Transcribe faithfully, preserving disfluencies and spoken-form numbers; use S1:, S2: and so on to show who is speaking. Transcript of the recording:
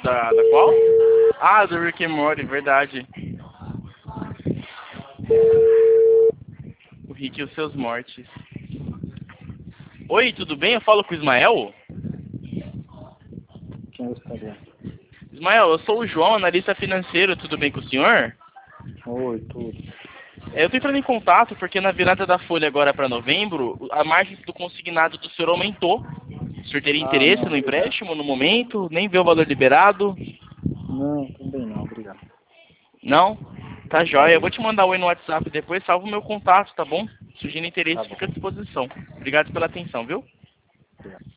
S1: Da, da qual? Ah, do Rick and Morty, verdade. O Rick e os seus mortes. Oi, tudo bem? Eu falo com o Ismael?
S2: Quem gostaria?
S1: Ismael, eu sou o João, analista financeiro, tudo bem com o senhor?
S2: Oi, tudo.
S1: É, eu tô entrando em contato porque na virada da folha agora para novembro, a margem do consignado do senhor aumentou. O senhor teria
S2: Ah,
S1: interesse
S2: não,
S1: no
S2: obrigado.
S1: empréstimo no momento? Nem vê o valor liberado?
S2: Não, também não, obrigado.
S1: Não? Tá jóia. Eu vou
S2: Valeu.
S1: te mandar oi no WhatsApp depois, salva o meu contato, tá bom? Surgindo
S2: Tá
S1: interesse,
S2: bom.
S1: fica à disposição. Obrigado pela atenção, viu?
S2: Obrigado.